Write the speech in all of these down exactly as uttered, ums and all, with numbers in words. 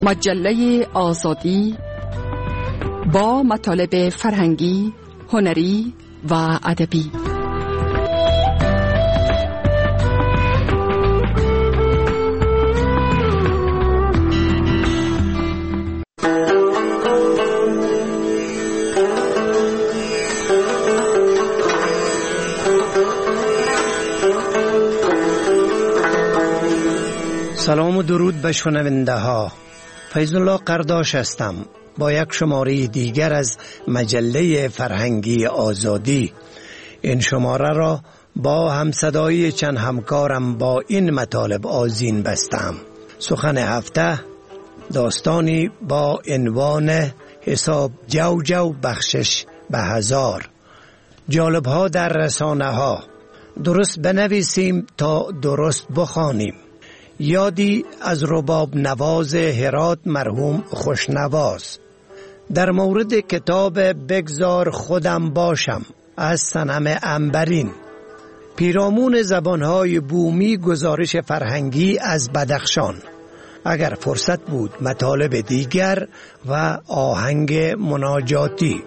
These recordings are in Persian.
مجله آزادی با مطالب فرهنگی، هنری و ادبی. سلام و درود به شنونده ها. فیض الله قرداش هستم با یک شماره دیگر از مجله فرهنگی آزادی. این شماره را با همصدایی چند همکارم با این مطالب آذین بستم. سخن هفته داستانی با عنوان حساب جو جو بخشش به هزار. جالب ها در رسانه ها. درست بنویسیم تا درست بخوانیم. یادی از رباب نواز هرات مرحوم خوشنواز در مورد کتاب بگذار خودم باشم از صنم عنبرین. پیرامون زبانهای بومی گزارش فرهنگی از بدخشان. اگر فرصت بود مطالب دیگر و آهنگ مناجاتی.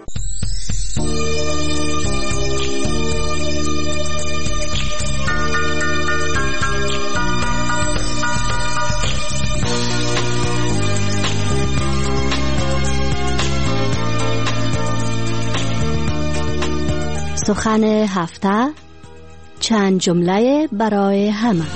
سخن هفته، چند جمله برای همه.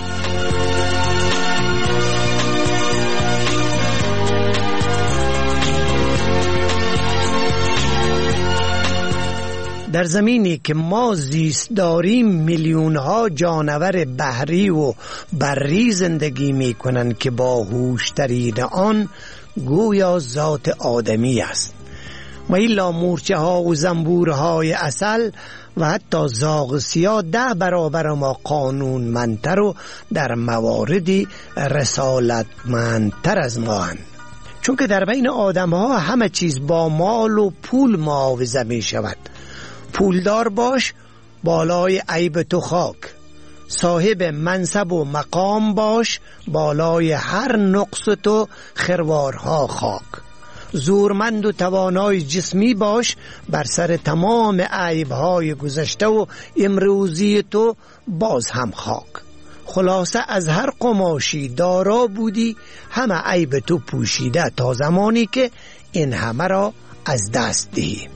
در زمینی که ما زیست داریم میلیون ها جانور بحری و بری زندگی می کنند که با هوشترین آن گویا ذات آدمی است. و ایلا مورچه ها و زنبورهای اصل و حتی زاغ سیاه ده برابر ما قانون منتر و در مواردی رسالت منتر از ما هن. چون که در بین آدم ها همه چیز با مال و پول معاوضه می شود. پولدار باش بالای عیب تو خاک، صاحب منصب و مقام باش بالای هر نقص تو خروارها خاک، زورمند و توانای جسمی باش بر سر تمام عیبهای گذشته و امروزی تو باز هم خاک. خلاصه از هر قماشی دارا بودی همه عیب تو پوشیده تا زمانی که این همه را از دست دهی.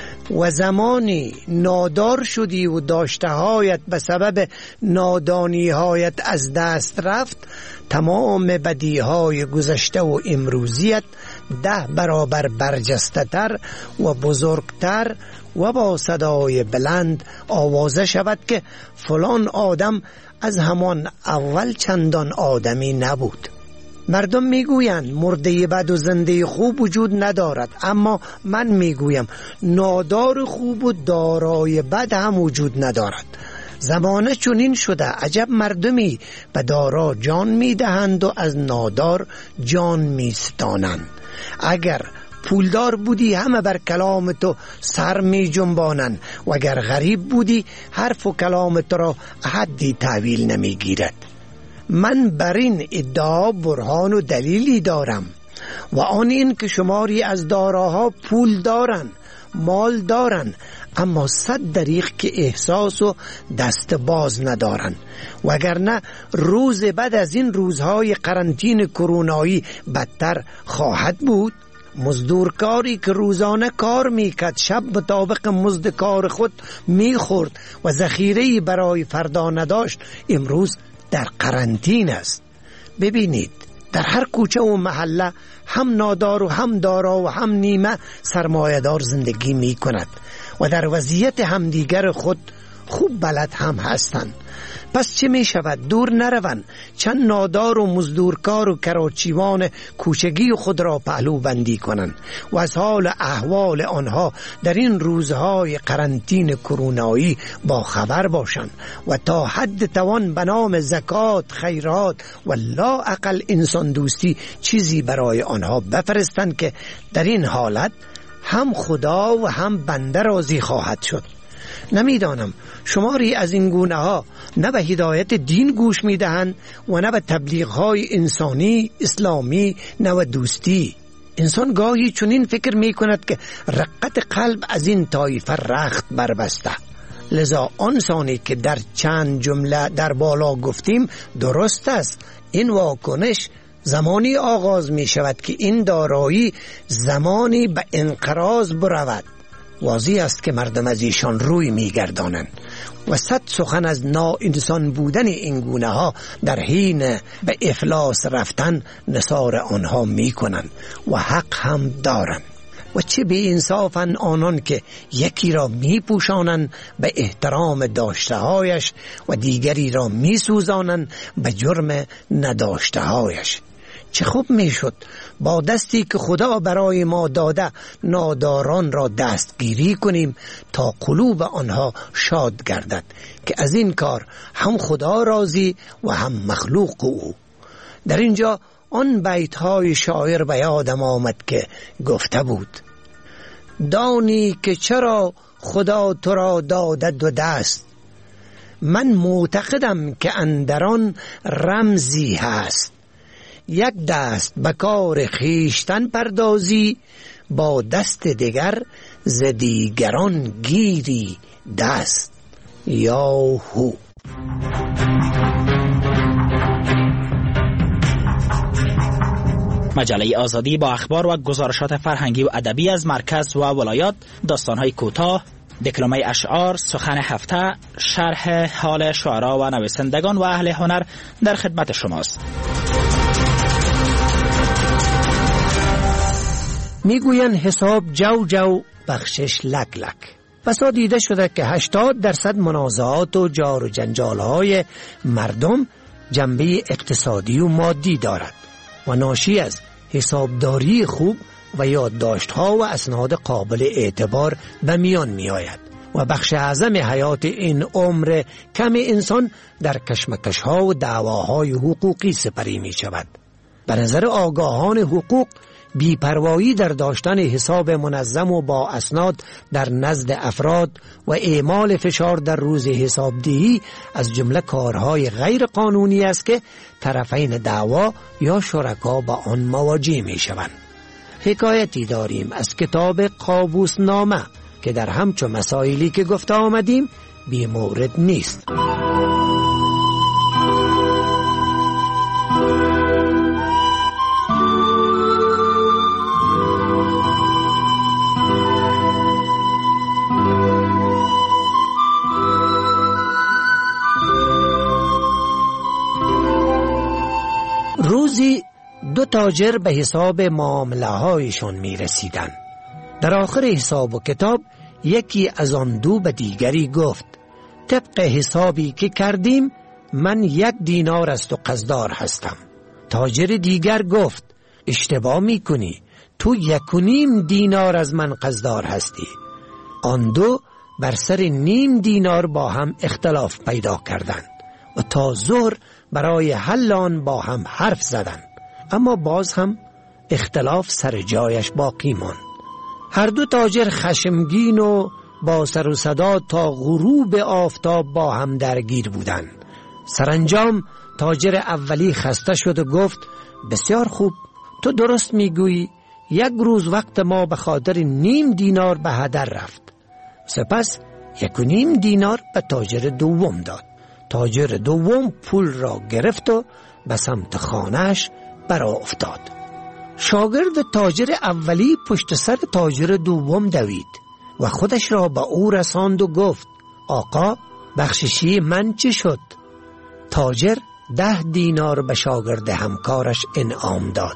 و زمانی نادار شدی و داشته هایت به سبب نادانی هایت از دست رفت، تمام بدی های گذشته و امروزیت ده برابر برجسته تر و بزرگتر و با صدای بلند آوازه شود که فلان آدم از همان اول چندان آدمی نبود. مردم میگویند مرده بد و زنده خوب وجود ندارد، اما من میگویم نادار خوب و دارای بد هم وجود ندارد. زمانه چنین شده، عجب مردمی به دارا جان میدهند و از نادار جان میستانند. اگر پولدار بودی همه بر کلام تو سر می جنبانند و اگر غریب بودی حرف و کلام تو را حدی تحویل نمی گیرد. من بر این ادعا برهان و دلیلی دارم و آن این که شماری از داراها پول دارن، مال دارن، اما صد دریغ که احساس و دست باز ندارن. وگرنه روز بعد از این روزهای قرنطین کرونایی بدتر خواهد بود. مزدورکاری که روزانه کار میکرد شب مطابق مزد کار خود میخورد و ذخیره‌ای برای فردا نداشت، امروز در قرنطین است. ببینید در هر کوچه و محله هم نادار و هم دارا و هم نیمه سرمایه‌دار زندگی می کند و در وضعیت همدیگر خود خوب بلد هم هستند. پس چه می شود؟ دور نروند، چند نادار و مزدورکار و کراچیوان کوچگی خود را پهلو بندی کنند و از حال احوال آنها در این روزهای قرنطین کرونایی با خبر باشند و تا حد توان به نام زکات، خیرات و لا اقل انسان دوستی چیزی برای آنها بفرستند که در این حالت هم خدا و هم بنده راضی خواهد شد. نمیدانم شماری از این گونه ها نه به هدایت دین گوش میدهند و نه به تبلیغ های انسانی، اسلامی، نه به دوستی. انسان گاهی چنین فکر می کند که رقت قلب از این طایفه رخت بربسته. لذا آن ثانی که در چند جمله در بالا گفتیم درست است. این واکنش زمانی آغاز می شود که این دارایی زمانی به انقراض برود. واضح است که مردم از ایشان روی می گردانند و صد سخن از نا انسان بودن این گونه ها در حین به افلاس رفتن نثار آنها می کنند و حق هم دارند. و چه بی انصافن آنان که یکی را می پوشانند به احترام داشته هایش و دیگری را می سوزانند به جرم نداشته هایش. چه خوب می شد با دستی که خدا برای ما داده ناداران را دستگیری کنیم تا قلوب آنها شاد گردد که از این کار هم خدا راضی و هم مخلوق او. در اینجا آن بیت های شاعر به یادم آمد که گفته بود: دانی که چرا خدا تو را داده دو دست، من معتقدم که اندران رمزی هست. یک دست به کار خیشتن پردازی، با دست دیگر ز دیگران گیری دست. یاهو. مجله آزادی با اخبار و گزارشات فرهنگی و ادبی از مرکز و ولایات، داستان‌های کوتاه، دکلمه اشعار، سخن هفته، شرح حال شعرا و نویسندگان و اهل هنر در خدمت شماست. میگوین حساب جو جو، بخشش لک لک. بسا دیده شده که هشتاد درصد منازعات و جار و جنجال های مردم جنبه اقتصادی و مادی دارد و ناشی از حسابداری خوب و یادداشت ها و اسناد قابل اعتبار به میان می آید و بخش اعظم حیات این عمر کم انسان در کشمکش ها و دعواهای حقوقی سپری می شود. به نظر آگاهان حقوق، بی‌پروایی در داشتن حساب منظم و با اسناد در نزد افراد و اعمال فشار در روز حسابدهی از جمله کارهای غیر قانونی است که طرفین دعوا یا شرکا با آن مواجه می شوند. حکایتی داریم از کتاب قابوس نامه که در همچو مسائلی که گفته آمدیم بی مورد نیست. روزی دو تاجر به حساب معامله هایشون می رسیدن. در آخر حساب و کتاب یکی از آن دو به دیگری گفت: طبق حسابی که کردیم من یک دینار است و قصدار هستم. تاجر دیگر گفت: اشتباه می کنی، تو یک و نیم دینار از من قصدار هستی. آن دو بر سر نیم دینار با هم اختلاف پیدا کردند و تا ظهر برای حل آن با هم حرف زدند، اما باز هم اختلاف سر جایش باقی ماند. هر دو تاجر خشمگین و با سر و صدا تا غروب آفتاب با هم درگیر بودند. سرانجام تاجر اولی خسته شد و گفت: بسیار خوب، تو درست میگویی، یک روز وقت ما به خاطر نیم دینار به هدر رفت. سپس یک و نیم دینار به تاجر دوم داد. تاجر دوم پول را گرفت و به سمت خانهش برا افتاد. شاگرد تاجر اولی پشت سر تاجر دوم دوید و خودش را به او رساند و گفت: آقا، بخششی من چه شد؟ تاجر ده دینار به شاگرد همکارش انعام داد.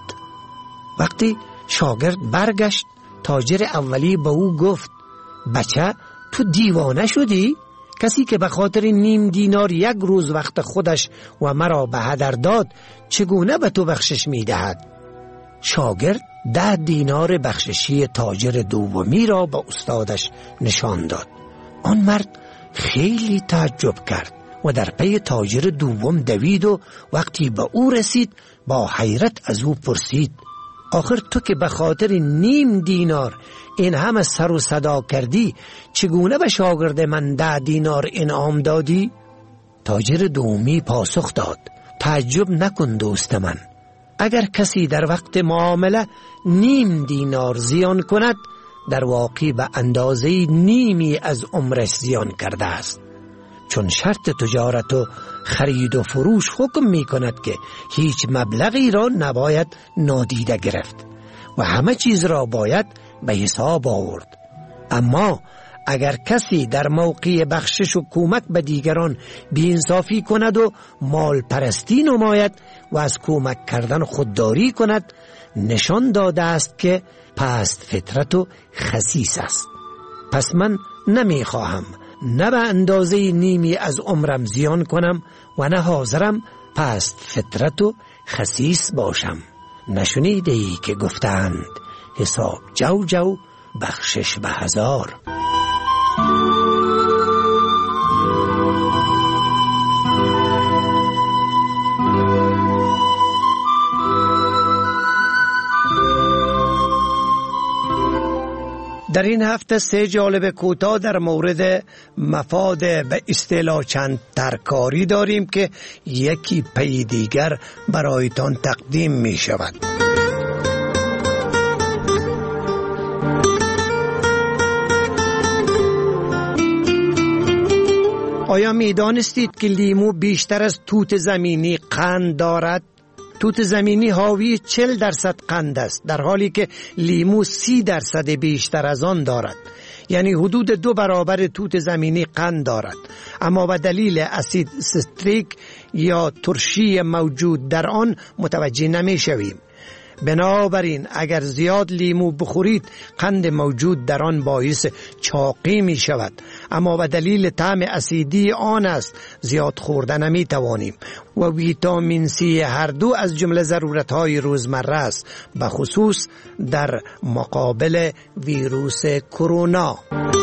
وقتی شاگرد برگشت، تاجر اولی به او گفت: بچه، تو دیوانه شدی؟ کسی که به خاطر نیم دینار یک روز وقت خودش و مرا به هدر داد چگونه به تو بخشش می دهد؟ شاگرد ده دینار بخششی تاجر دومی را به استادش نشان داد. آن مرد خیلی تعجب کرد و در پی تاجر دوم دوید و وقتی به او رسید با حیرت از او پرسید: آخر تو که به خاطر نیم دینار این همه سر و صدا کردی، چگونه به شاگرد من ده دینار انعام دادی؟ تاجر دومی پاسخ داد: تعجب نکن دوست من، اگر کسی در وقت معامله نیم دینار زیان کند، در واقع به اندازه نیمی از عمرش زیان کرده است، چون شرط تجارت و خرید و فروش حکم می کند که هیچ مبلغی را نباید نادیده گرفت و همه چیز را باید به حساب آورد. اما اگر کسی در موقع بخشش و کمک به دیگران بی‌انصافی کند و مال پرستی نماید و از کمک کردن خودداری کند، نشان داده است که پست فطرت و خسیس است. پس من نمی خواهم نه به اندازه نیمی از عمرم زیان کنم و نه حاضرم پست فطرت و خسیس باشم. نشنیده ای که گفتند حساب جو جو، بخشش به هزار. در این هفته سه جالب کوتاه در مورد مفاد به اصطلاح چند ترکاری داریم که یکی پی دیگر برایتان تقدیم می شود. آیا می دانستید که لیمو بیشتر از توت زمینی قند دارد؟ توت زمینی حاوی چهل درصد قند است، در حالی که لیمو سی درصد بیشتر از آن دارد. یعنی حدود دو برابر توت زمینی قند دارد، اما به دلیل اسید ستریک یا ترشی موجود در آن متوجه نمی شویم. بنابراین اگر زیاد لیمو بخورید، قند موجود در آن باعث چاقی می شود، اما به دلیل طعم اسیدی آن است زیاد خوردن نمی توانیم. و ویتامین سی هر دو از جمله ضرورت های روزمره است، به خصوص در مقابل ویروس کرونا.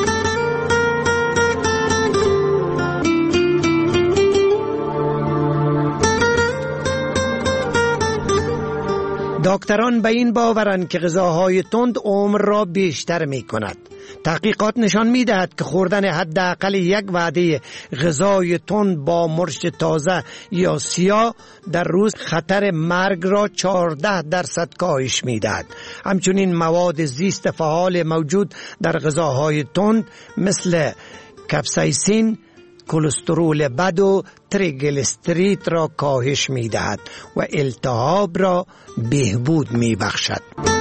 دکتران به این باورند که غذاهای تند عمر را بیشتر می کند. تحقیقات نشان می دهد که خوردن حداقل یک وعده غذای تند با مرچ تازه یا سیاه در روز خطر مرگ را چهارده درصد کاهش می دهد. همچنین مواد زیست فعال موجود در غذاهای تند مثل کپسایسین، کلسترول بد و تریگلیسیرید را کاهش می دهد و التهاب را بهبود می بخشد.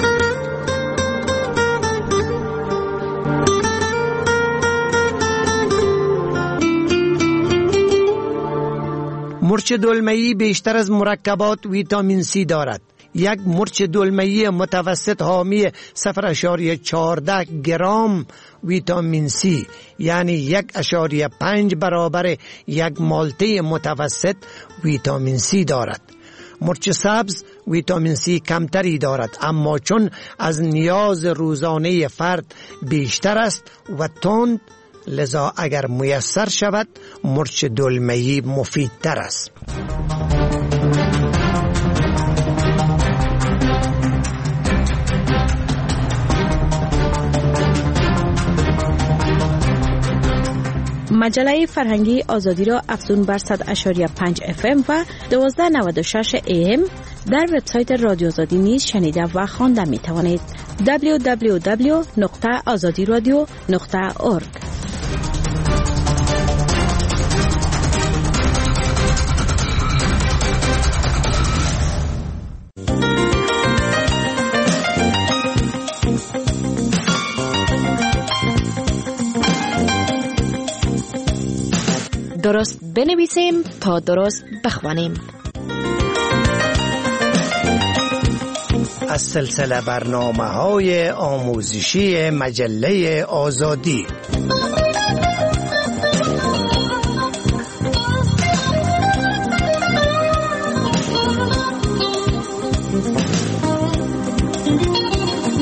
مرچ دلمه‌ای بیشتر از مرکبات ویتامین سی دارد. یک مرچ دلمه‌ای متوسط حامی صفر اشاریه چهارده گرم ویتامین سی، یعنی یک اشاریه پنج برابر یک مالته متوسط ویتامین سی دارد. مرچ سبز ویتامین سی کمتری دارد، اما چون از نیاز روزانه فرد بیشتر است و تند، لذا اگر میسر شود مرچ دلمه‌ای مفیدتر است. مجله فرهنگی آزادی را افزون بر صد و پنج اف ام و دوازده نود و شش ای ام در وبسایت رادیو آزادی نیز شنیده و خوانده می توانید. دبلیو دبلیو دبلیو نقطه آزادی رادیو نقطه اورگ. درست بنویسیم تا درست بخوانیم. از سلسله برنامه‌های آموزشی مجله آزادی.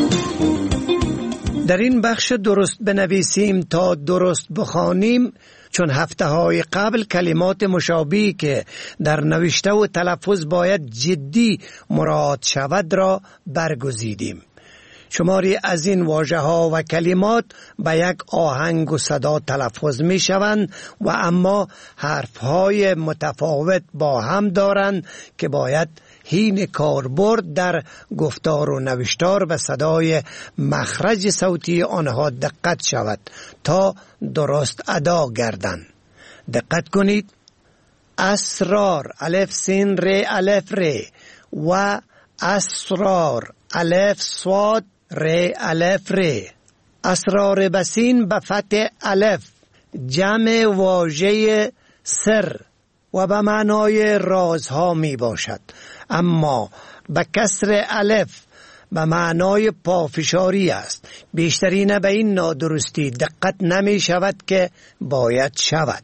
در این بخش درست بنویسیم تا درست بخوانیم چون هفته های قبل کلمات مشابهی که در نوشته و تلفظ باید جدی مراعات شود را برگزیدیم. شماری از این واژه ها و کلمات به یک آهنگ و صدا تلفظ می شوند و اما حرف های متفاوت با هم دارند که باید حین کاربرد در گفتار و نوشتار و صدای مخرج صوتی آنها دقت شود تا درست ادا گردند. دقت کنید: اسرار الف سین ر الف ر و اسرار الف صاد ر الف ر. اسرار بسین به فتح الف جمع واژه سر و به معنای رازها می باشد، اما به کسر الف به معنای پافشاری است. بیشترین به این نادرستی دقت نمی شود که باید شود.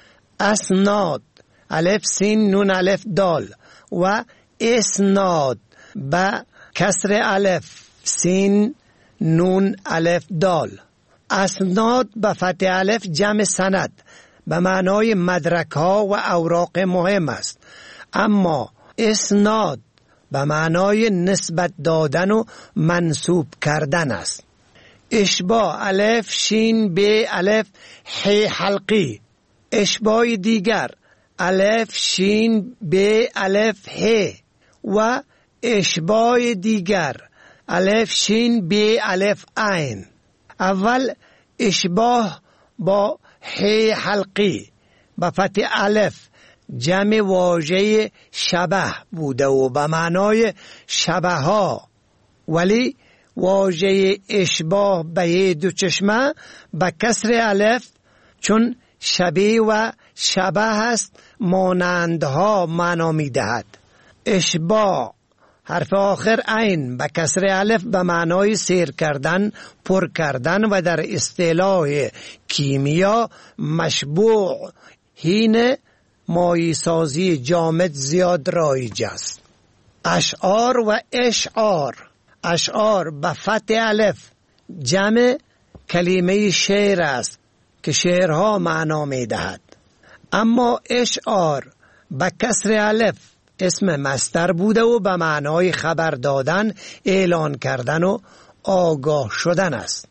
اسناد الف سین نون الف دال و اسناد به کسر الف سین نون الف دال. اسناد به فتح الف جمع سند به معنای مدرک ها و اوراق مهم است، اما اسناد به معنای نسبت دادن و منسوب کردن است. اشباع الف شین ب الف ح حلقی. اشباع دیگر الف شین ب الف ح و اشباع دیگر الف شین ب الف عین. اول اشباع با ح حلقی با فتح الف جمع واژه شبه بوده و به معنای شبه ها، ولی واژه اشباع به دو چشمه به کسر الف چون شبیه و شبه است مانندها معنا می دهد. اشباع حرف آخر عین به کسر الف به معنای سیر کردن، پر کردن و در اصطلاح کیمیا مشبوع حین مایع سازی جامد زیاد رایج است. اشعار و اشعار. اشعار به فتح الف جمع کلمه شعر است که شعرها معنا می دهد، اما اشعار به کسر الف اسم مصدر بوده و به معنای خبر دادن، اعلان کردن و آگاه شدن است.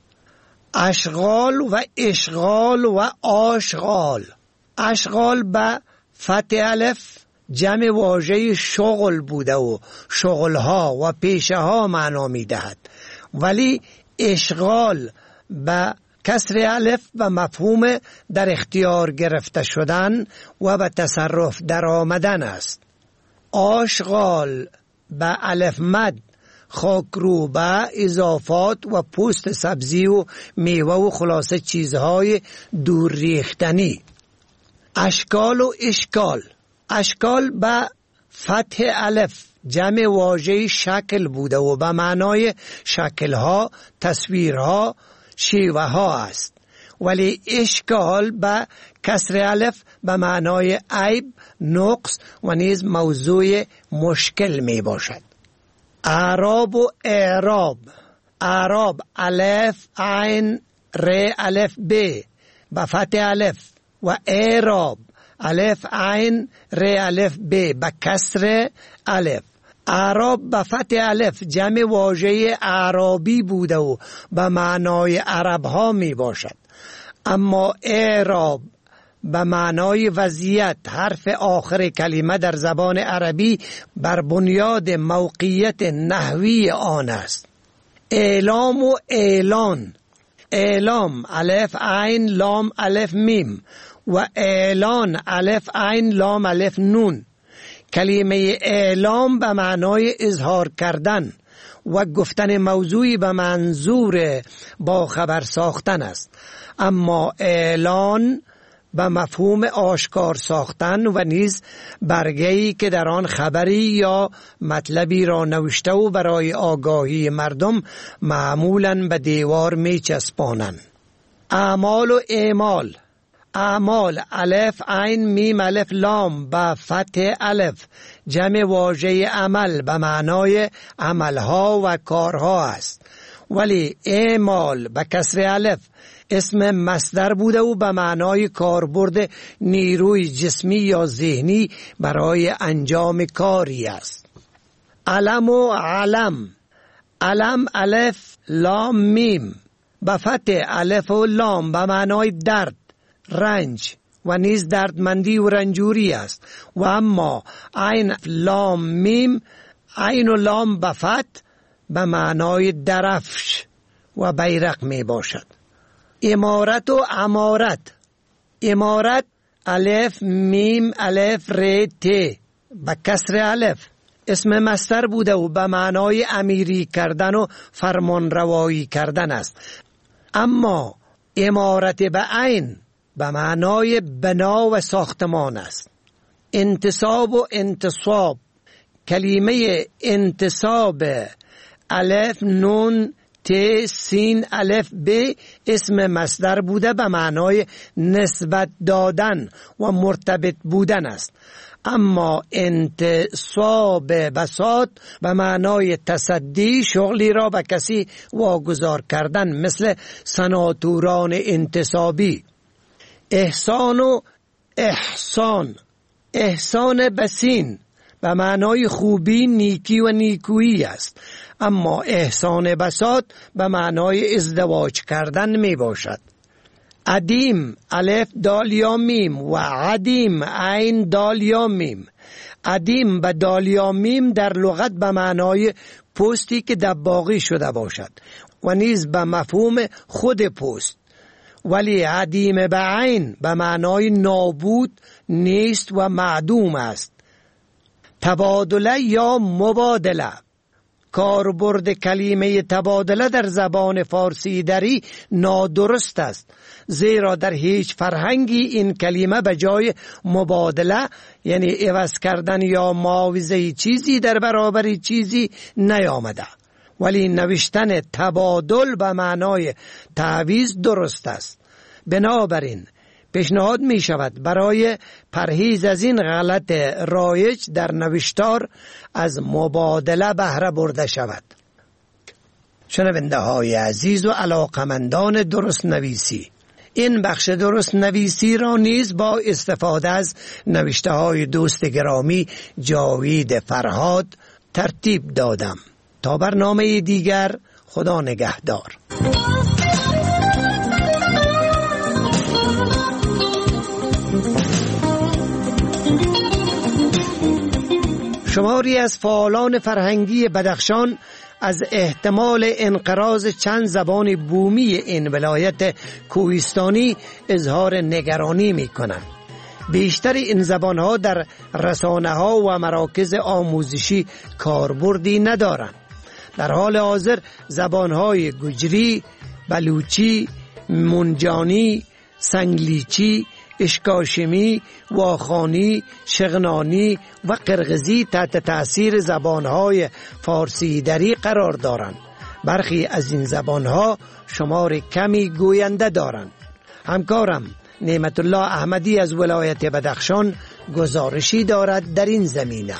اشغال و اشغال و آشغال. اشغال به فتح الف جمع واژه شغل بوده و شغلها و پیشه ها معنا می دهد، ولی اشغال به کسر الف و مفهوم در اختیار گرفته شدن و به تصرف در آمدن است. آشغال به الف مد خاکرو به اضافات و پوست سبزی و میوه و خلاصه چیزهای دور ریختنی. اشکال و اشکال. اشکال به فتح الف جمع واژه شکل بوده و به معنای شکلها، تصویرها، شیوه ها است، ولی اشکال به کسر الف به معنای عیب، نقص و نیز موضوع مشکل می باشد. اعراب و اعراب. اعراب الف عین ر الف ب به فتح الف و اعراب الف عین ر الف ب به کسر الف. اعراب به فتح الف جمع واژه اعرابی بوده و به معنای عرب ها می باشد، اما اعراب به معنای وضعیت حرف آخر کلمه در زبان عربی بر بنیاد موقعیت نحوی آن است. اعلام و اعلان. اعلام الف عین لام الف میم و اعلان الف عین لام الف نون. کلمه اعلام به معنای اظهار کردن و گفتن موضوعی به منظور با خبر ساختن است، اما اعلان به مفهوم آشکار ساختن و نیز برگه‌ای که در آن خبری یا مطلبی را نوشته و برای آگاهی مردم معمولاً به دیوار می چسبانند. اعمال و اعمال. اعمال الف عین میم الف لام به فتح الف جمع واژه عمل به معنای عملها و کارها است، ولی اعمال به کسر الف اسم مصدر بوده و به معنای کاربرد نیروی جسمی یا ذهنی برای انجام کاری است. علم و علم، علم الف لام میم به فتح الف و لام به معنای درد، رنج و نیز دردمندی و رنجوری است. و اما عین لام میم، عین و لام به فتح به معنای درفش و بیرق می باشد. امارت و امارت، امارت الف میم الف ر ت به کسر الف اسم مصدر بوده و به معنای امیری کردن و فرمان روایی کردن است. اما امارت به عین به معنای بنا و ساختمان است. انتصاب و انتصاب، کلمه انتصاب الف نون ت سین الف ب اسم مصدر بوده به معنای نسبت دادن و مرتبط بودن است. اما انتصاب بساط به معنای تصدی، شغلی را به کسی واگذار کردن، مثل سناتوران انتصابی. احسان و احسان، احسان بسین به معنای خوبی، نیکی و نیکویی است. اما احسان بساط به معنای ازدواج کردن می باشد. عدیم الف دال یا میم و عدیم عین دال یا میم. عدیم به دال یا میم در لغت به معنای پوستی که دباغی شده باشد و نیز به مفهوم خود پوست. ولی عدیم به عین به معنای نابود، نیست و معدوم است. تبادله یا مبادله، کاربرد کلمه تبادله در زبان فارسی دری نادرست است، زیرا در هیچ فرهنگی این کلمه به جای مبادله یعنی عوض کردن یا معاوضه چیزی در برابر چیزی نیامده. ولی نوشتن تبادل به معنای تعویض درست است. بنابراین پیشنهاد می شود برای پرهیز از این غلط رایج در نوشتار از مبادله بهره برده شود. شنونده های عزیز و علاقمندان درست نویسی، این بخش درست نویسی را نیز با استفاده از نوشته های دوست گرامی جاوید فرهاد ترتیب دادم. تا برنامه دیگر، خدا نگهدار. شماری از فعالان فرهنگی بدخشان از احتمال انقراض چند زبان بومی این ولایت کوهستانی اظهار نگرانی می کنند. بیشتر این زبانها در رسانه ها و مراکز آموزشی کاربردی ندارند. در حال حاضر زبانهای گجری، بلوچی، منجانی، سنگلیچی، اشکاشمی، واخانی، شغنانی و قرغزی تحت تأثیر زبانهای فارسی دری قرار دارند. برخی از این زبانها شمار کمی گوینده دارند. همکارم نعمت الله احمدی از ولایت بدخشان گزارشی دارد در این زمینه.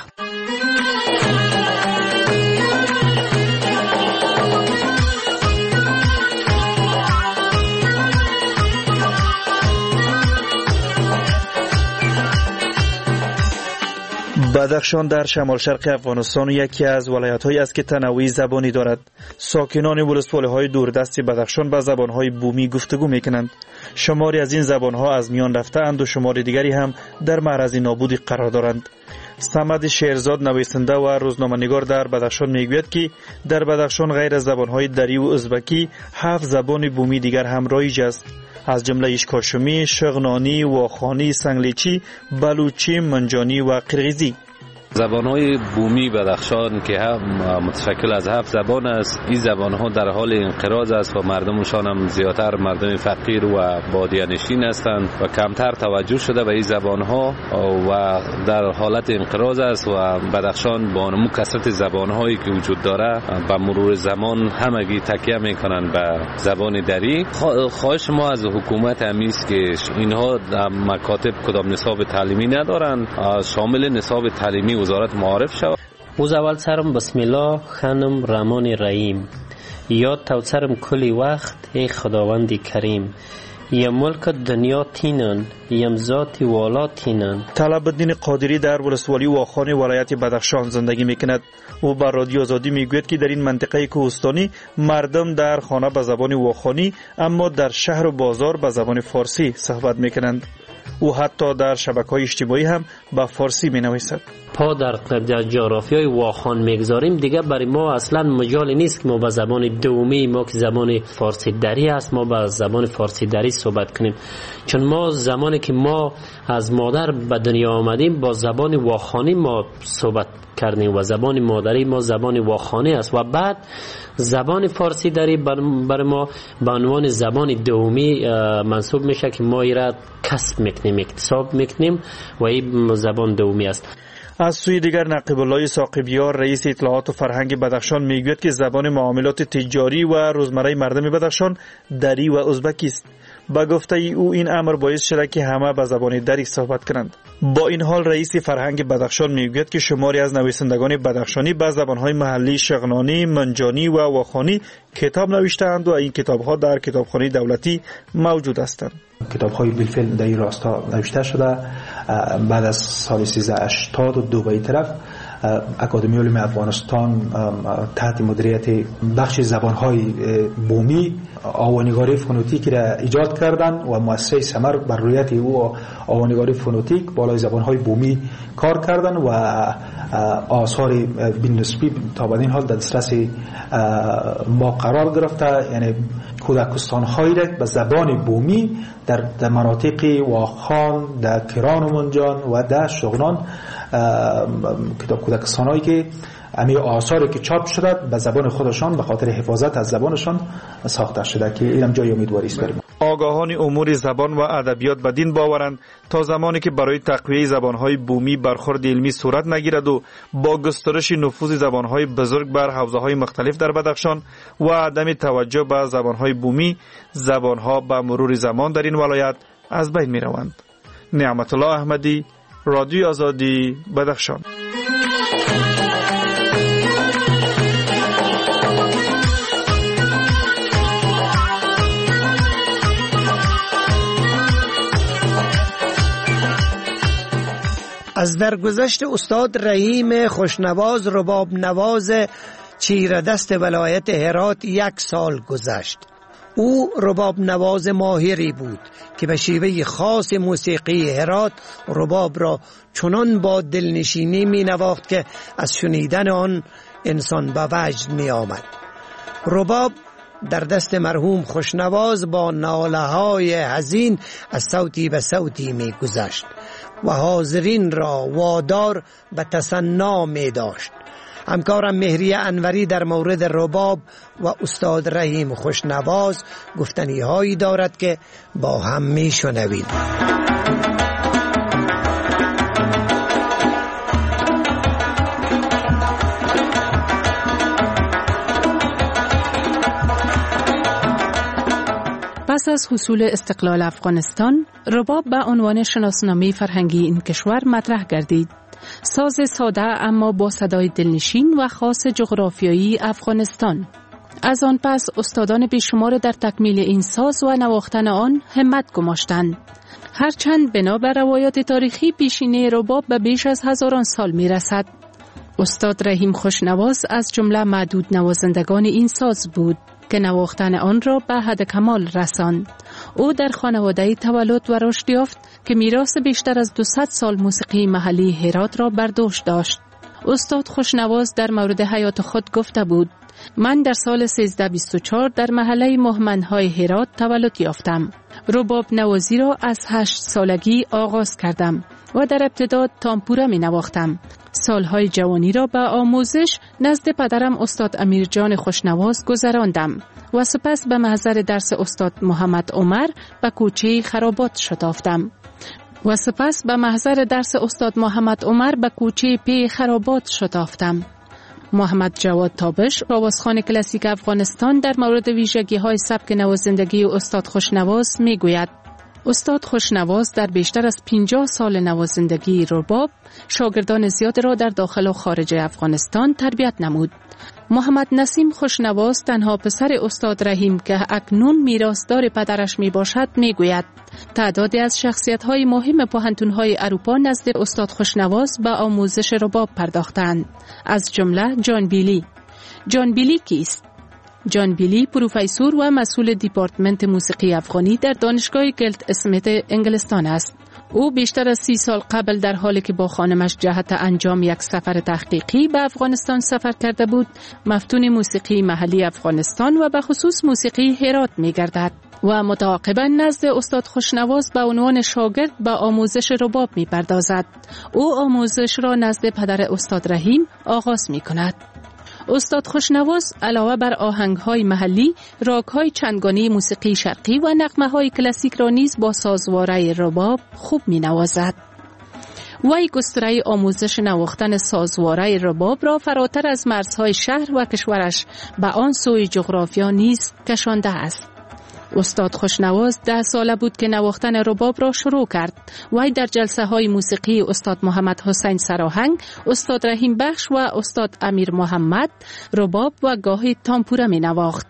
بدخشان در شمال شرق افغانستان یکی از ولایت‌هایی است که تنوع زبانی دارد. ساکنان ولسوالی‌های دوردست بدخشان با زبان‌های بومی گفتگو می‌کنند. شماری از این زبان‌ها از میان رفته‌اند و شمار دیگری هم در معرض نابودی قرار دارند. صمد شیرزاد نویسنده و روزنامه‌نگار در بدخشان میگوید که در بدخشان غیر از زبان‌های دری و ازبکی هفت زبان بومی دیگر هم رایج است، از جمله اشکاشمی، شغنانی، واخانی، سنگلیچی، بلوچی، منجانی و قرغیزی. زبان‌های بومی بدخشان که هم متشکل از هفت زبان است، این زبان‌ها در حال انقراض است و مردمشان هم زیادتر مردم فقیر و بادیه‌نشین هستند و کمتر توجه شده به این زبان‌ها و در حالت انقراض است و بدخشان با نمو کثرت زبان‌هایی که وجود داره به مرور زمان همگی تکیه می‌کنند به زبان دری. خواهش ما از حکومت همیست که اینها در مکاتب کدام نصاب تعلیمی ندارند، شامل نصاب تعلیمی وزارت معارف شود. اوز اول سرم بسم الله خانم رحمان رحیم. یاد توسرم کلی وقت ای خداوندی کریم، یم ملک دنیا تینن، یم ذات والا تینن. طلب الدین قادری در ولسوالی واخان ولایت بدخشان زندگی میکند. او بر رادیو آزادی میگوید که در این منطقه کوهستانی مردم در خانه به زبان واخانی اما در شهر و بازار به زبان فارسی صحبت میکنند. او حتی در شبکه‌های اجتماعی هم به فارسی مینویسد. پا در جغرافیای واخان میگذاریم، دیگه برای ما اصلا مجال نیست که ما به زبان دومی، ما که زبان فارسی دری است، ما به زبان فارسی دری صحبت کنیم، چون ما زمانی که ما از مادر به دنیا آمدیم با زبان واخانی ما صحبت کردیم و زبان مادری ما زبان واخانی است و بعد زبان فارسی دری برای ما به عنوان زبان دومی منصوب میشه که ما ایراد کسب میکنیم، اکتساب میکنیم و این زبان دومی است. از سوی دیگر نقیب الله ساقبیار رئیس اطلاعات و فرهنگ بدخشان میگوید که زبان معاملات تجاری و روزمره مردم بدخشان دری و ازبکی است. با گفته او این امر باعث شده که همه به زبان دری صحبت کنند. با این حال رئیس فرهنگ بدخشان میگوید که شماری از نویسندگان بدخشانی به زبانهای محلی شغنانی، منجانی و واخانی کتاب نوشته‌اند و این کتاب‌ها در کتابخانه دولتی موجود هستند. کتاب‌های بالفعل در این راستا نوشته شده. بعد از سال سیزده هشتاد و دو به این طرف اکادمی علوم افغانستان تحت مدیریت بخش زبانهای بومی آوانگاری فونوتیک را ایجاد کردند و مؤسسه ثمر بر رویت او آوانگاری فونوتیک بالای زبانهای بومی کار کردند و آثار بالنسبی تا به این حال در دسترس ما قرار گرفته، یعنی کودکستان‌هایی را به زبان بومی در مناطق واخان، در کران و منجان و در شغنان کتاب کودکستان‌هایی که امی آثاری که چاپ شده به زبان خودشان به خاطر حفاظت از زبانشان ساخته شده که اینم جای امیدواری است بریم. آگاهان امور زبان و ادبیات بدین باورند تا زمانی که برای تقویه زبانهای بومی برخورد علمی صورت نگیرد و با گسترش نفوذ زبانهای بزرگ بر حوزه‌های مختلف در بدخشان و عدم توجه به زبانهای بومی، زبانها به مرور زمان در این ولایت از بین می‌روند. نعمت الله احمدی، رادیو آزادی، بدخشان. از درگذشت استاد رحیم خوشنواز رباب نواز چیردست ولایت هرات یک سال گذشت. او رباب نواز ماهری بود که به شیوه خاص موسیقی هرات رباب را چنان با دلنشینی می نواخت که از شنیدن آن انسان به وجد می آمد. رباب در دست مرحوم خوشنواز با ناله های حزین از صوتی به صوتی می گذشت و حاضرین را وادار به تسنا می داشت. همکارم مهری انوری در مورد رباب و استاد رحیم خوشنواز گفتنی هایی دارد که با هم می شنویم. پس از حصول استقلال افغانستان، رباب به عنوان شناسنامه فرهنگی این کشور مطرح گردید. ساز ساده اما با صدای دلنشین و خاص جغرافیایی افغانستان. از آن پس استادان بیشمار در تکمیل این ساز و نواختن آن همت گماشتند. هرچند بنا بر روایات تاریخی پیشینه رباب به بیش از هزاران سال می رسد. استاد رحیم خوشنواز از جمله معدود نوازندگان این ساز بود که نواختن آن را به حد کمال رساند. او در خانواده تولد و رشد یافت که میراث بیشتر از دویست سال موسیقی محلی هرات را بر دوش داشت. استاد خوشنواز در مورد حیات خود گفته بود: من در سال سیزده بیست و چهار در محله مهمنهای هرات تولد یافتم. رباب نوازی را از هشت سالگی آغاز کردم و در ابتدا تامپوره می نواختم. سالهای جوانی را به آموزش نزد پدرم استاد امیرجان خوشنواز گذراندم و سپس به محضر درس استاد محمد عمر به کوچه خرابات شتافتم و سپس به محضر درس استاد محمد عمر به کوچه پی خرابات شتافتم. محمد جواد تابش، آوازخوان کلاسیک افغانستان، در مورد ویژگی‌های سبک نوازندگی استاد خوشنواز می‌گوید: استاد خوشنواز در بیشتر از پنجاه سال نوازندگی رباب شاگردان زیاد را در داخل و خارج افغانستان تربیت نمود. محمد نسیم خوشنواز تنها پسر استاد رحیم که اکنون میراثدار پدرش می باشد می گوید تعدادی از شخصیت‌های مهم پوهنتون‌های اروپا نزد استاد خوشنواز به آموزش رباب پرداختند، از جمله جان بیلی. جان بیلی کیست؟ جان بیلی پروفسور و مسئول دیپارتمنت موسیقی افغانی در دانشگاه گلت اسمیت انگلستان است. او بیشتر از سی سال قبل در حالی که با خانمش جهت انجام یک سفر تحقیقی به افغانستان سفر کرده بود، مفتون موسیقی محلی افغانستان و به خصوص موسیقی هرات می گردد و متعاقباً نزد استاد خوشنواز به عنوان شاگرد به آموزش رباب می پردازد. او آموزش را نزد پدر استاد رحیم آغاز می کند. استاد خوشنواز علاوه بر آهنگ‌های محلی، راگ‌های چندگانه موسیقی شرقی و نغمه‌های کلاسیک را نیز با سازواره رباب خوب می‌نوازد. وی گستره آموزش نواختن سازواره رباب را فراتر از مرزهای شهر و کشورش به آن سوی جغرافیا نیز کشانده است. استاد خوشنواز ده ساله بود که نواختن رباب را شروع کرد. وی در جلسه های موسیقی استاد محمد حسین سراهنگ، استاد رحیم بخش و استاد امیر محمد رباب و گاهی تامپوره می نواخت.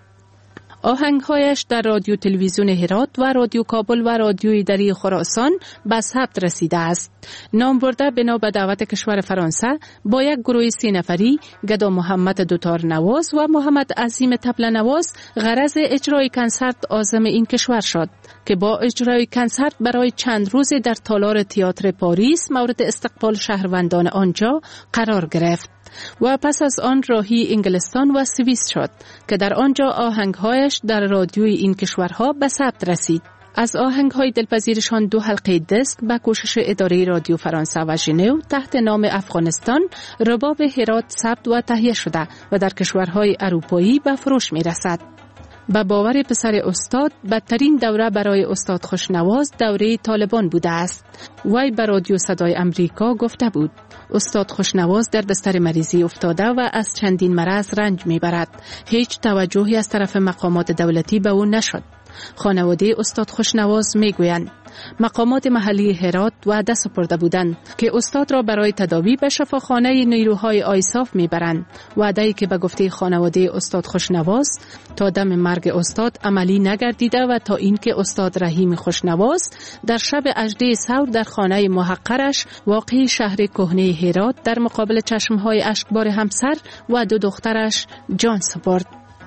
آهنگهایش در رادیو تلویزیون هرات و رادیو کابل و رادیوی دری خراسان به ثبت رسیده است. نام برده بنا به دعوت کشور فرانسه با یک گروه سی نفری گدا محمد دوتار نواز و محمد عظیم طبل نواز غرض اجرای کنسرت عازم این کشور شد که با اجرای کنسرت برای چند روز در تالار تئاتر پاریس مورد استقبال شهروندان آنجا قرار گرفت و پس از آن راهی انگلستان و سوئیس شد که در آنجا آهنگهایش در رادیوی این کشورها به ثبت رسید. از آهنگهای دلپذیرشان دو حلقه دیسک به کوشش اداره رادیو فرانسه و ژنو تحت نام افغانستان رباب هرات ثبت و تهیه شده و در کشورهای اروپایی به فروش می رسد. به باور پسر استاد، بدترین دوره برای استاد خوشنواز دوره طالبان بوده است. وی به رادیو صدای امریکا گفته بود استاد خوشنواز در بستر مریضی افتاده و از چندین مرض رنج میبرد. هیچ توجهی از طرف مقامات دولتی به او نشد. خانواده استاد خوشنواز میگویند مقامات محلی هرات وعده سپرده بودند که استاد را برای تداوی به شفاخانه نیروهای آیساف میبرند، وعده‌ای که به گفته خانواده استاد خوشنواز تا دم مرگ استاد عملی نگردیده و تا اینکه استاد رحیم خوشنواز در شب اژده ثور در خانه محقرش واقع شهر کهنه هرات در مقابل چشمهای اشکبار همسر و دو دخترش جان سپرد.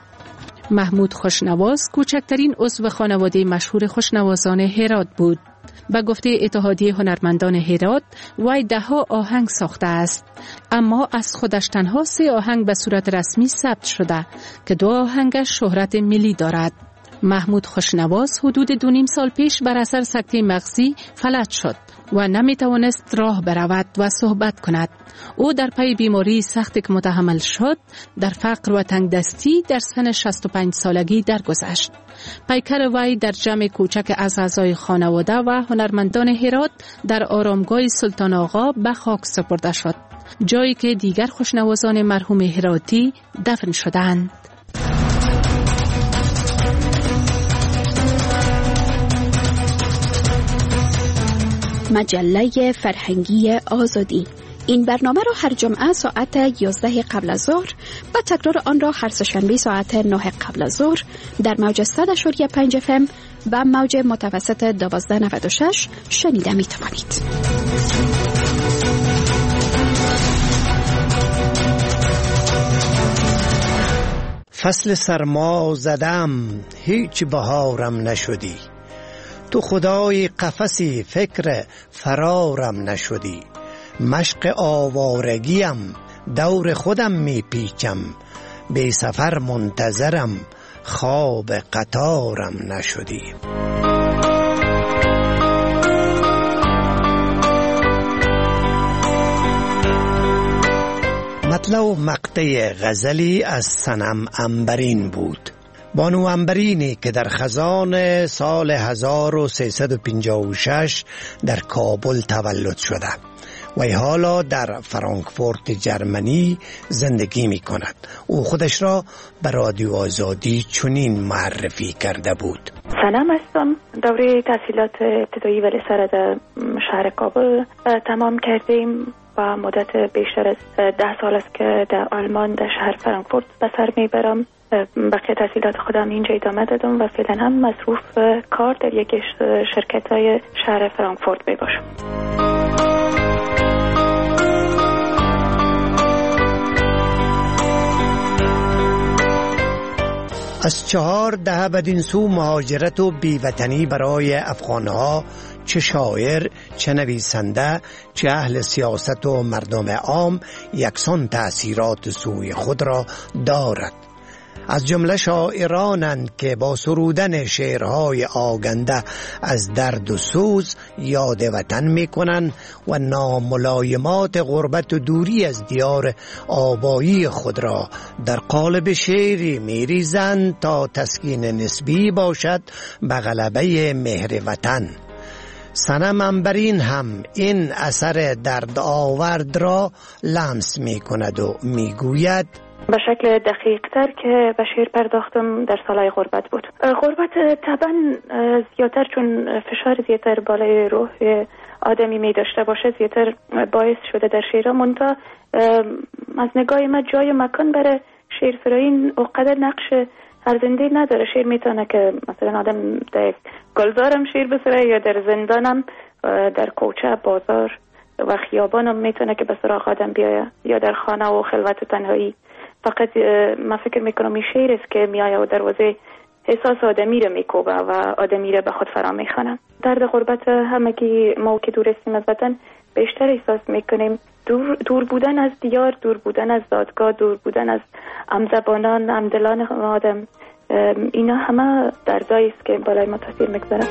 محمود خوشنواز کوچکترین عضو خانواده مشهور خوشنوازان هرات بود. به گفته اتحادیه هنرمندان هرات وی ده ها آهنگ ساخته است، اما از خودش تنها سه آهنگ به صورت رسمی ثبت شده که دو آهنگش شهرت ملی دارد. محمود خوشنواز حدود دو نیم سال پیش بر اثر سکته مغزی فلج شد و نمی توانست راه برود و صحبت کند. او در پی بیماری سختی که متحمل شد در فقر و تنگ دستی در سن شصت و پنج سالگی درگذشت. پیکر وی در جمع کوچک از اعضای خانواده و هنرمندان هرات در آرامگاه سلطان آقا به خاک سپرده شد، جایی که دیگر خوشنوازان مرحوم هراتی دفن شدند. مجله فرهنگی آزادی. این برنامه را هر جمعه ساعت یازده قبل از ظهر و تکرار آن را هر سه‌شنبه ساعت نه قبل از ظهر در موج صد و پنج اف ام و موج متوسط دوازده نود و شش شنیده می توانید. فصل سرما زدم هیچ بهارم نشدی، تو خدای قفسی فکر فرارم نشدی. مشق آوارگیم دور خودم می پیچم، بی سفر منتظرم خواب قطارم نشدی. مطلع و مقطع غزلی از صنم عنبرین بود. بانو عنبرینی که در خزان سال هزار و سیصد و پنجاه و شش در کابل تولد شده و حالا در فرانکفورت جرمنی زندگی می کند. او خودش را به رادیو آزادی چنین معرفی کرده بود: سنم هستم. دوره تحصیلات ابتدایی و لیسه در شهر کابل تمام کردیم و مدت بیشتر از ده سال است که در آلمان در شهر فرانکفورت به سر میبرم. بقیه تحصیلات خودم اینجا ادامه دادم و فعلا هم مصروف کار در یک شرکت های شهر فرانکفورت می باشم. از چهار دهه بدین سو مهاجرت و بیوطنی برای افغانها چه شاعر، چه نویسنده، چه اهل سیاست و مردم عام یکسان تأثیرات سوی خود را دارد. از جمله شاعرانند که با سرودن شعرهای آگنده از درد و سوز یاد وطن می کنند و ناملایمات غربت و دوری از دیار آبایی خود را در قالب شعری می ریزند تا تسکین نسبی باشد به غلبه مهر وطن. سنم عنبرین هم این اثر درد آورد را لمس می کند و می گوید به شکل دقیق تر که به شعر پرداختم در سالهای غربت بود. غربت طبعا زیادتر چون فشار زیادتر بالای روح آدمی می داشته باشه زیادتر باعث شده در شعرها. منتها از نگاه ما جای مکان برای شعر سرایی اونقدر نقش ارزنده نداره. شعر میتونه که مثلا آدم در گلزارم شعر بسره یا در زندانم، در کوچه، بازار و خیابانم میتونه که به سراغ آدم بیایه یا در خانه و خلوت و تنهایی. فقط من فکر میکنم این شعر است که میایه و دروازه احساس آدمی رو میکوبه و آدمی رو به خود فرا میخوانه. درد غربت همگی ما که دور هستیم از وطن بیشتر احساس میکنیم. دور, دور بودن از دیار، دور بودن از زادگاه، دور بودن از همزبانان، همدلان آدم، اینا همه دردایی است که بالای ما تاثیر میگذاره.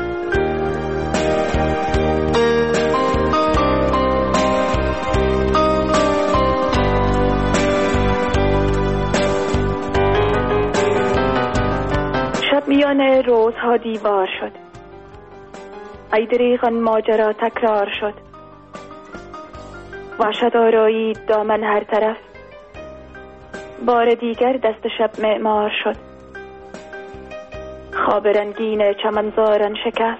شب میان روزها دیوار شد، ای دریغ ماجرا تکرار شد. وحشت آرایی دامن هر طرف، بار دیگر دست شب معمار شد. خواب رنگین چمنزارن شکست،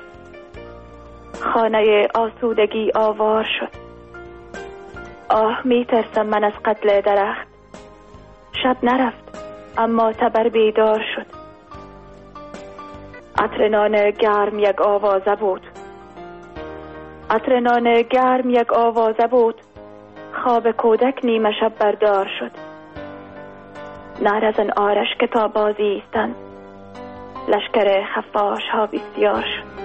خانه آسودگی آوار شد. آه می ترسم من از قتل درخت، شب نرفت اما تبر بیدار شد. عطر نان گرم یک آوازه بود، عطر نان گرم یک آوازه بود. خواب کودک نیمه شب بردار شد. نرزن آرش کتاب بازی استن، لشکر خفاش ها بسیار شد.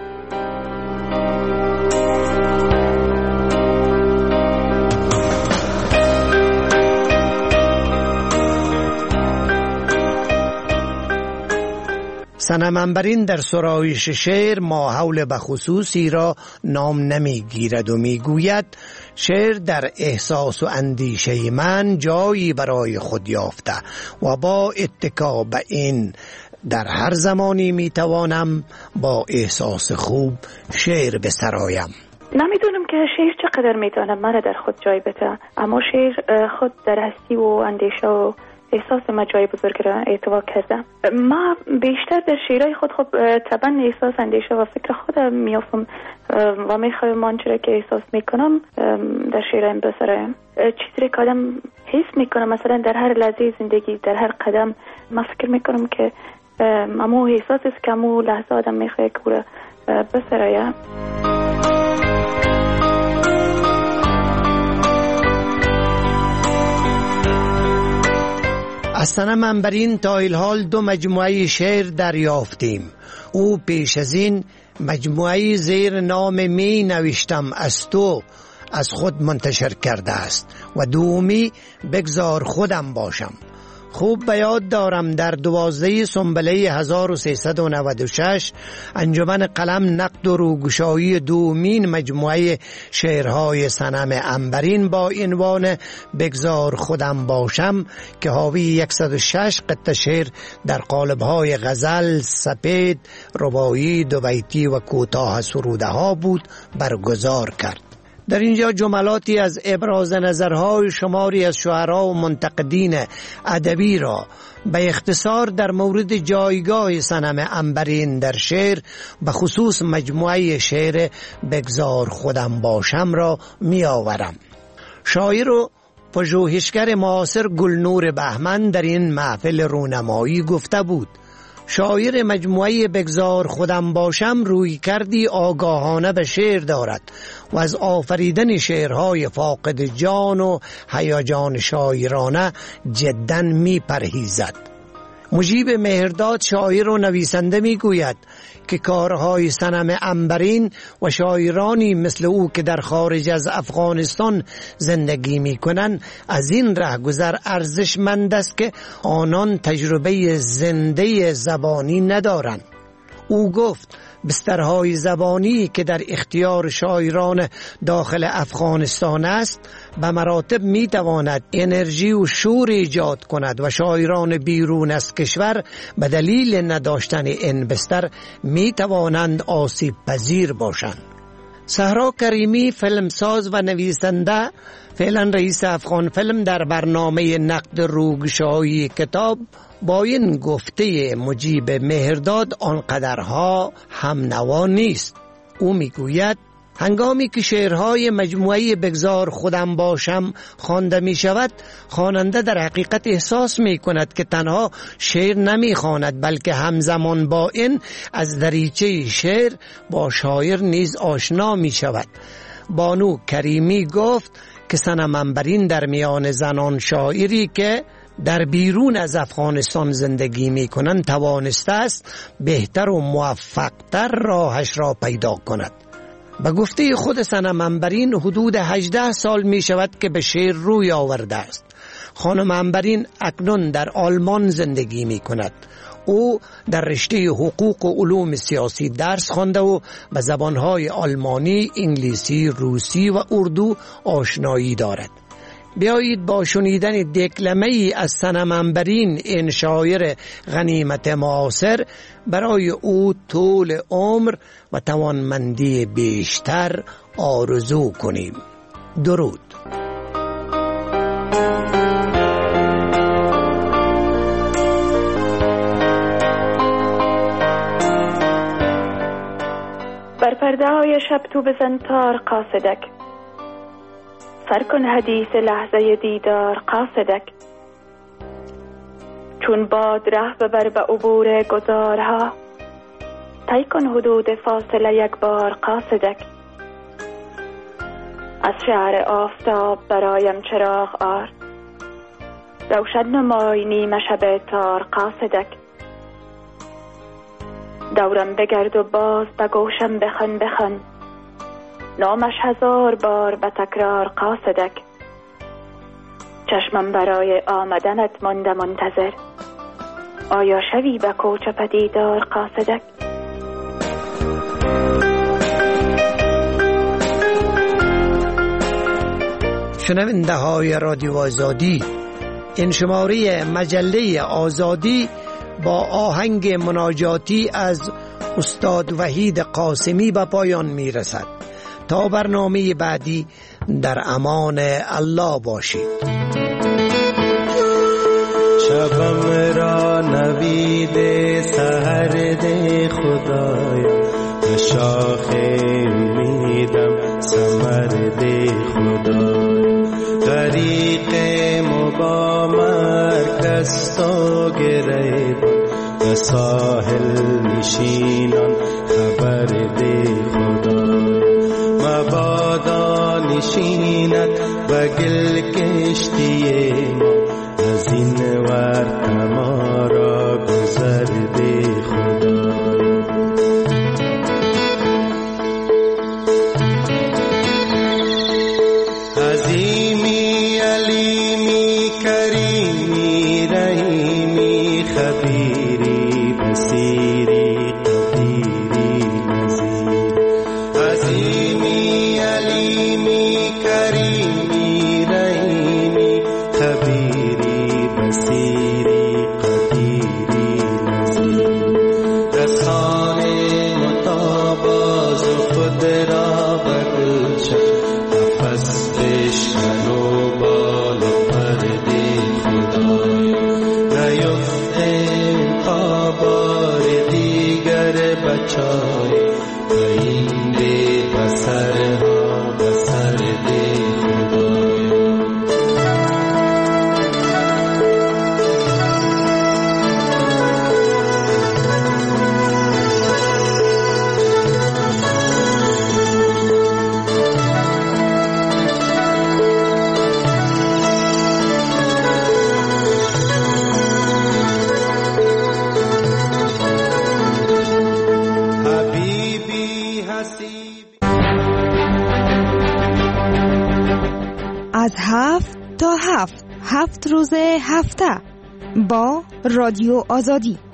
سنم عنبرین در سرایش شعر ماحول بخصوصی را نام نمی گیرد و می گوید شعر در احساس و اندیشه من جایی برای خود یافته و با اتکا به این در هر زمانی می توانم با احساس خوب شعر بسرایم. نمیدونم که شعر چقدر میتونم من در خود جای بده، اما شعر خود در هستی و اندیشه و احساس ما جای بزرگ را اعتبار کردم. ما بیشتر در شعرهای خود خب طبعا احساس اندیشه و فکر خودم میافم و میخوایم آنچه که احساس میکنم در شعرهایم بسرایم. چیزی که آدم حس میکنم مثلا در هر لحظه زندگی، در هر قدم، ما فکر میکنم که امو احساس است که امو لحظه آدم میخواه که او بسرایم. از سنم عنبرین تا الحال دو مجموعه شعر دریافتیم. او پیش از این مجموعه زیر نام می نوشتم از تو از خود منتشر کرده است و دومی بگذار خودم باشم. خوب به یاد دارم در دوازده سنبله هزار و سیصد و نود و شش انجمن قلم نقد و روگشایی دومین مجموعه شعرهای سنم عنبرین با عنوان بگذار خودم باشم که حاوی صد و شش قطعه شعر در قالب‌های غزل، سپید، رباعی، دو بیتی و کوتاه سروده ها بود برگزار کرد. در اینجا جملاتی از ابراز نظرهای شماری از شاعران و منتقدین ادبی را به اختصار در مورد جایگاه صنم عنبرین در شعر، به خصوص مجموعه شعر بگذار خودم باشم را می آورم. شاعر و پژوهشگر معاصر گلنور بهمن در این محفل رونمایی گفته بود: شاعر مجموعه بگذار خودم باشم روی کردی آگاهانه به شعر دارد و از آفریدن شعرهای فاقد جان و هیجان شاعرانه جدا می پرهیزد. مجیب مهرداد شاعر و نویسنده می گوید که کارهای صنم عنبرین و شاعرانی مثل او که در خارج از افغانستان زندگی می کنند از این رهگذر ارزشمند است که آنان تجربه زنده زبانی ندارند. او گفت بسترهای زبانی که در اختیار شاعران داخل افغانستان است به مراتب می تواند انرژی و شور ایجاد کند و شاعران بیرون از کشور به دلیل نداشتن این بستر می توانند آسیب پذیر باشند. صحرا کریمی فیلمساز و نویسنده، فعلا رئیس افغان فیلم، در برنامه نقد روگشایی کتاب با این گفته مجیب مهرداد آنقدرها هم نوا نیست. او میگوید هنگامی که شعرهای مجموعه بگذار خودم باشم خوانده می شود، خواننده در حقیقت احساس می کند که تنها شعر نمی خواند بلکه همزمان با این از دریچه شعر با شاعر نیز آشنا می شود. بانو کریمی گفت که صنم عنبرین در میان زنان شاعری که در بیرون از افغانستان زندگی می کنند توانسته است بهتر و موفقتر راهش را پیدا کند. به گفته خود صنم عنبرین حدود هجده سال می شود که به شعر روی آورده است. خانم عنبرین اکنون در آلمان زندگی می کند. او در رشته حقوق و علوم سیاسی درس خوانده و به زبانهای آلمانی، انگلیسی، روسی و اردو آشنایی دارد. بیایید با شنیدن دکلمه ای از صنم عنبرین، این شاعر غنیمت معاصر، برای او طول عمر و توانمندی بیشتر آرزو کنیم. درود. بر پرده های شب تو بزن تار قاصدک، سر کن حدیث لحظه دیدار قاصدک. چون باد ره ببر به عبور گذارها، طی کن حدود فاصله یک بار قاصدک. از شعر آفتاب برایم چراغ آر، روشن نمای نیمه شب تار قاصدک. دورم بگرد و باز به گوشم بخن بخن، نامش هزار بار به تکرار قاصدک. چشمم برای آمدنت مانده منتظر، آیا شوی به کوچه پدیدار قاصدک. شنونده های رادیو آزادی، این شماره مجله آزادی با آهنگ مناجاتی از استاد وحید قاسمی به پایان می رسد. تا برنامه بعدی در امان الله باشید. شبم را نوید سحر ده خدایا، شاخ امیدم ثمر ده خدایا. غریق مبا مرکز تو گریبان، و ساحل نشینان خبر ده خدایا. مبادا نشیند و گل کشتی ما، از این ور تمارا گذر ده خدایا. عظیمی علیمی کریمی رحیمی خبیری بصیری قدیری نظیر. عظیمی علیمی کریمی رحیمی خبیری چای این به بسر ها بسر ده خدایا از هفت تا هفت هفت روز هفته با رادیو آزادی.